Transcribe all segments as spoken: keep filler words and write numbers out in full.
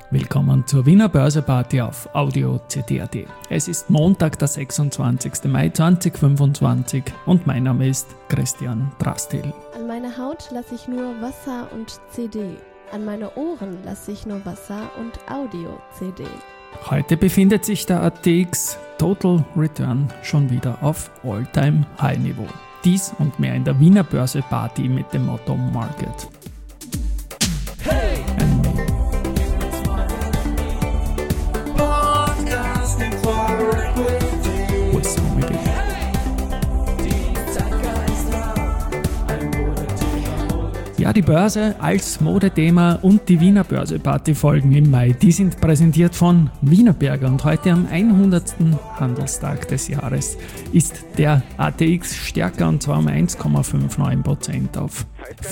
Willkommen zur Wiener Börseparty auf Audio C T A T. Es ist Montag, der sechsundzwanzigster Mai zweitausendfünfundzwanzig und mein Name ist Christian Drastil. An meine Haut lasse ich nur Wasser und C D. An meine Ohren lasse ich nur Wasser und Audio-C D. Heute befindet sich der A T X Total Return schon wieder auf All-Time-High-Niveau. Dies und mehr in der Wiener Börseparty mit dem Motto Market. Hey! Ja, die Börse als Modethema und die Wiener Börseparty folgen im Mai. Die sind präsentiert von Wienerberger und heute am hundertsten Handelstag des Jahres ist der A T X stärker und zwar um eins Komma neunundfünfzig Prozent auf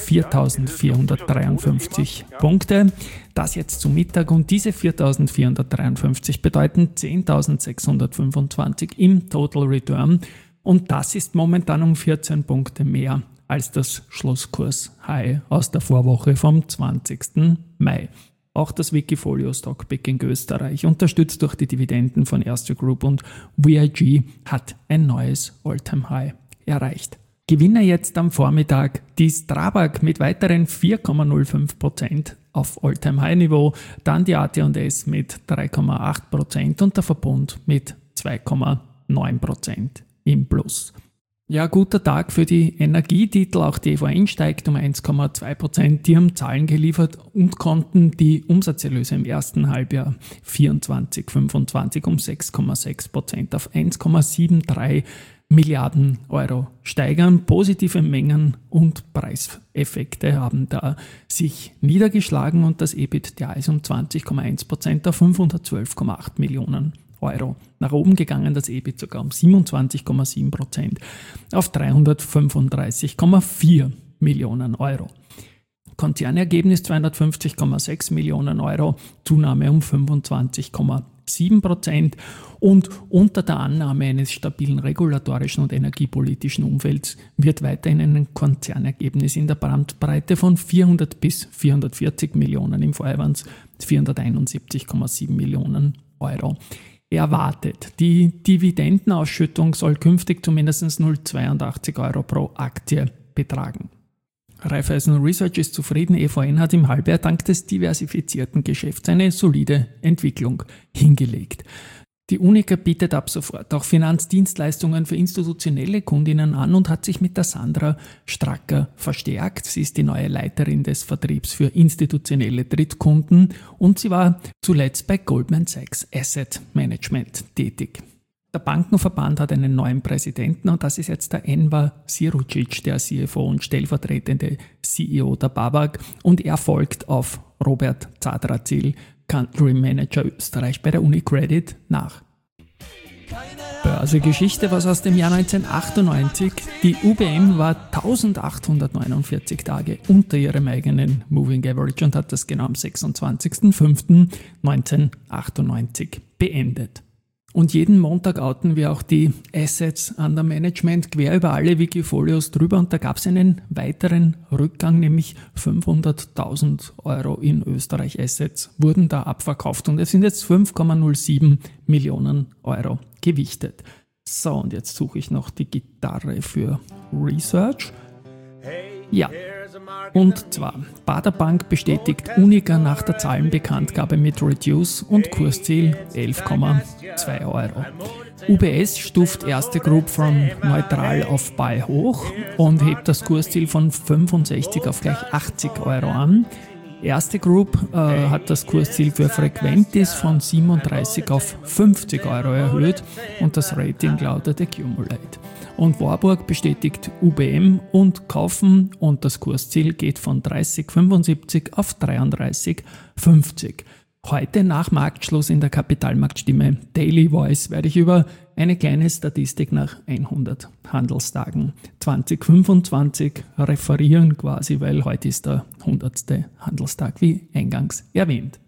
viertausendvierhundertdreiundfünfzig Punkte. Das jetzt zum Mittag und diese viertausendvierhundertdreiundfünfzig bedeuten zehntausendsechshundertfünfundzwanzig im Total Return und das ist momentan um vierzehn Punkte mehr als das Schlusskurs-High aus der Vorwoche vom zwanzigsten Mai. Auch das Wikifolio Stockpicking Österreich, unterstützt durch die Dividenden von Erste Group und V I G, hat ein neues All-Time-High erreicht. Gewinner jetzt am Vormittag die Strabag mit weiteren vier Komma null fünf Prozent auf All-Time-High-Niveau, dann die A T und S mit drei Komma acht Prozent und der Verbund mit zwei Komma neun Prozent im Plus. Ja, guter Tag für die Energietitel, auch die E V N steigt um eins Komma zwei Prozent, die haben Zahlen geliefert und konnten die Umsatzerlöse im ersten Halbjahr vierundzwanzig fünfundzwanzig um sechs Komma sechs Prozent auf eins Komma dreiundsiebzig Milliarden Euro steigern. Positive Mengen- und Preiseffekte haben da sich niedergeschlagen und das EBITDA ist um zwanzig Komma eins Prozent auf fünfhundertzwölf Komma acht Millionen Euro nach oben gegangen, das E B I T sogar um siebenundzwanzig Komma sieben Prozent auf dreihundertfünfunddreißig Komma vier Millionen Euro. Konzernergebnis zweihundertfünfzig Komma sechs Millionen Euro, Zunahme um fünfundzwanzig Komma sieben Prozent und unter der Annahme eines stabilen regulatorischen und energiepolitischen Umfelds wird weiterhin ein Konzernergebnis in der Bandbreite von vierhundert bis vierhundertvierzig Millionen, im Vorjahr waren es vierhunderteinundsiebzig Komma sieben Millionen Euro erwartet. Die Dividendenausschüttung soll künftig zumindest null Komma zweiundachtzig Euro pro Aktie betragen. Raiffeisen Research ist zufrieden, E V N hat im Halbjahr dank des diversifizierten Geschäfts eine solide Entwicklung hingelegt. Die Unica bietet ab sofort auch Finanzdienstleistungen für institutionelle Kundinnen an und hat sich mit der Sandra Stracker verstärkt. Sie ist die neue Leiterin des Vertriebs für institutionelle Drittkunden und sie war zuletzt bei Goldman Sachs Asset Management tätig. Der Bankenverband hat einen neuen Präsidenten und das ist jetzt der Enver Sirucic, der C F O und stellvertretende C E O der BAWAG und er folgt auf Robert Zadrazil, Country Manager Österreich bei der UniCredit nach. Börsegeschichte, was aus dem Jahr neunzehnhundertachtundneunzig. Die U B M war eintausendachthundertneunundvierzig Tage unter ihrem eigenen Moving Average und hat das genau am sechsundzwanzigster fünfter neunzehnhundertachtundneunzig beendet. Und jeden Montag outen wir auch die Assets under Management quer über alle Wikifolios drüber und da gab es einen weiteren Rückgang, nämlich fünfhunderttausend Euro in Österreich Assets wurden da abverkauft und es sind jetzt fünf Komma null sieben Millionen Euro gewichtet. So, und jetzt suche ich noch die Gitarre für Research. Ja. Und zwar, Baderbank bestätigt Unica nach der Zahlenbekanntgabe mit Reduce und Kursziel elf Komma zwei Euro. U B S stuft Erste Group von neutral auf Buy hoch und hebt das Kursziel von fünfundsechzig auf gleich achtzig Euro an. Erste Group äh, hat das Kursziel für Frequentis von siebenunddreißig auf fünfzig Euro erhöht und das Rating lautet Accumulate. Und Warburg bestätigt U B M und kaufen und das Kursziel geht von dreißig Komma fünfundsiebzig auf dreiunddreißig Komma fünfzig. Heute nach Marktschluss in der Kapitalmarktstimme Daily Voice werde ich über eine kleine Statistik nach hundert Handelstagen zweitausendfünfundzwanzig referieren quasi, weil heute ist der hundertste Handelstag, wie eingangs erwähnt.